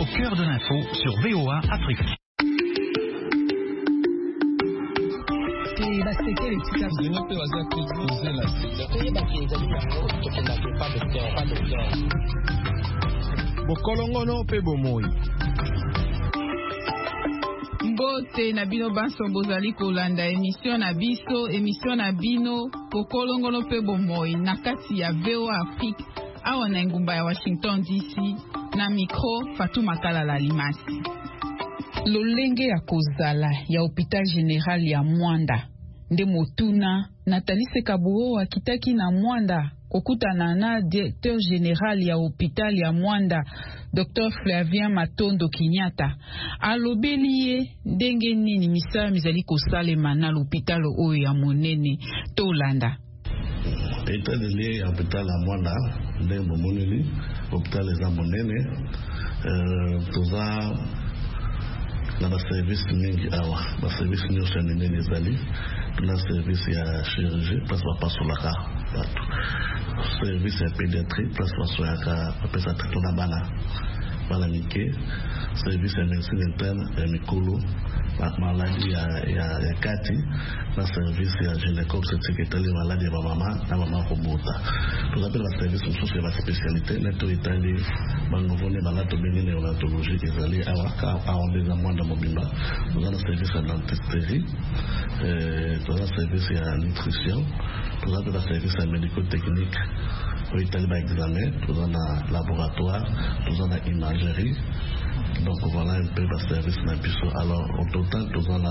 cœur de l'info sur VOA Afrique. Bokolongono pe bomoi. Mbote na bino banso bozali kolanda émission na bino Bokolongono pe bomoi na kati ya VOA Afrique awa na ngumba ya Washington DC na micro Fatuma Kalala Limasi. Lolenge ya kozala ya hôpital général ya Mwanda nde motuna Nathalie Sekabuo akitaki na Mwanda kokutana na directeur général ya hôpital ya Mwanda Dr Flavien Matondo Kinyata alobeli ye ndenge nini misala mizali kosalema na l'hôpital oyo ya monene tolanda. État de lié à l'hôpital à Mwanda ndenge monene hôpital eza monene toza na ba service mingi awa ba service nyonso nene ezali na service ya chirurgie place bapasolaka bato, service ya pédiatrie place basoyaka bapesa traitement na bana mike, service ya médecine interne ya mikolo maladie ya kati na service ya gynéco obstétrique etali maladie ya bamama na mama kobota. Tozapela ba service mosusu ya ba spécialité neto etali banouveau-né balato bengi néonatologie ezali awa ndeza Mwanda mobimba. Toza na service ya dentisterie, toza na service ya nutrition, tozapela service ya médico-technique oyo etali ba examen, toza na laboratoire, toza na imagerie. Donc voilà un peu le service na biso. Alors au total nous avons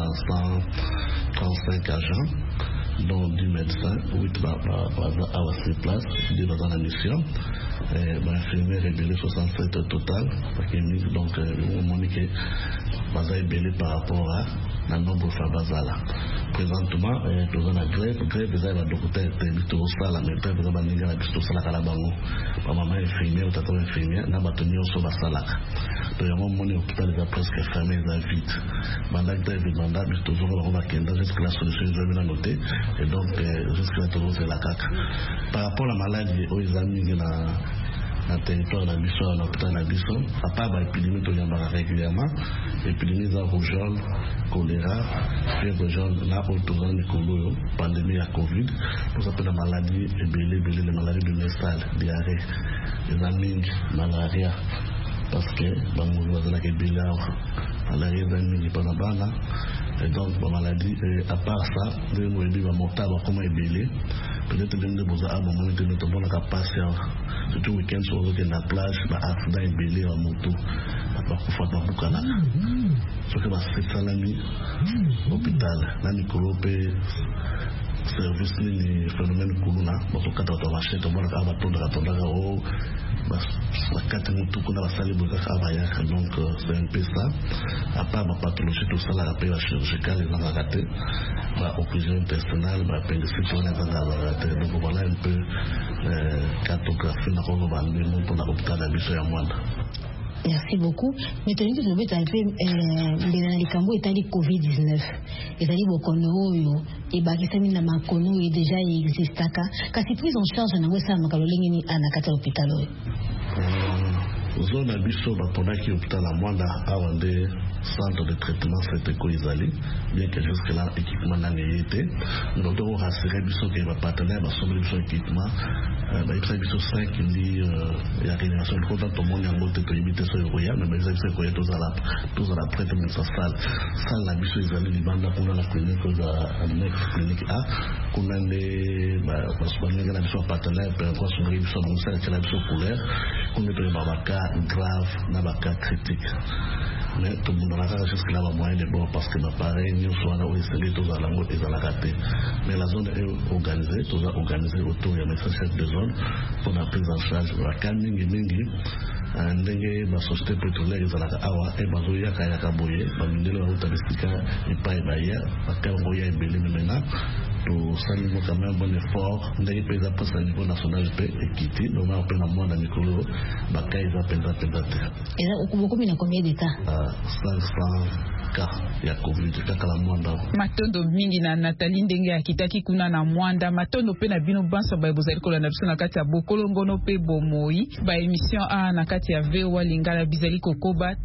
135 agents dont 10 médecins, 8 à 6 places, 10 dans la mission, infirmiers rébellés 67 au total, donc on monique que rébellé par rapport à le nombre de Fabazala. Présentement, nous avons la grève, nous avons la docteur, nous avons la médecin, nous avons la médecin, nous avons la maman infirmière, nous avons l'infirmière, nous avons la salaka. Nous avons l'hôpital est presque fermé, il est vide. Pendant que grève est mandat, nous avons la jusqu'à la solution, nous avons noté, et donc jusqu'à la solution, c'est la caca. Par rapport à la maladie, aux amis, na territoire na biso na hôpital na biso à part ba épidémie to yamba régulièrement épidémie za rougeole, choléra, fièvre jaune na autour de Congo, pandémie à Covid, nous appelle la maladie les maladies de Nestal, diarrhée, les amies, malaria parce que bango bazala ke bila malaria zami pas bana et donc la maladie à part ça de nous aider à monter comme ébélé peut-être même de besoin à moment de notre bonne capacité surtout week-end sur la plage bah accident ébélé à moto pas pour faire beaucoup là ce que c'est ça l'ami hôpital la microbe service ni phénomène kuluna parce que quand on marche on va attendre au la carte mutu kuna basali boka abaya donc c'est un peu ça à part ma pathologie tout ça la rappel chirurgicale les ont raté ma occlusion intestinale ma appendicite on a raté donc voilà un peu cartographie na ko bande mon pour l'hôpital à biso ya Mwanda. Merci beaucoup. Maintenant, nous avons fait le Likambo et le Covid-19. Et les Bokono, et Bakisami Namakono, et déjà il existe. Quand c'est pris en charge, on a vu ça à Makalolini à Nakata Hôpital. Zone abiso baponaki hôpital à Mwanda awande centre de traitement c'était Koizali bien que jusque là équipement n'a été nous devons rassurer biso que va partenaire va sommer biso équipement ba biso 5 li ya réanimation de contact au monde en mode to imiter so yoya mais ba biso ko yeto za la traitement sa salle la biso izali libanda kuna la clinique za next clinique A kuna le ba soigner la biso partenaire pour quoi soigner biso dans ça la biso couleur kuna to babaka grave na baka critique mais tout le monde a jusque là moyen de bon parce que l'appareil nous soit là où c'est tout à la mode et à la raté mais la zone est organisée tout est organisé autour de la chef de zone pour la prise en charge la calming et mingi ndenge ba société pétrolière ezalaka awa e bazoya kaya kaboye ba mindelo ya utabistika epai baya bakango ya ebele maintenant to sali mo quand même bon effort ndenge pesa pesa niveau national pe équité donc on peut na mwana mikolo bakai za pesa te et là beaucoup mina combien de cas 500 cas ya Covid kaka la Mwanda matondo mingi na Nathalie ndenge akitaki kuna na Mwanda matondo pe na bino banso ba bozali kola na biso na kati ya Bokolongono pe bomoi ba émission a na kati ya VOA Lingala bizali kokoba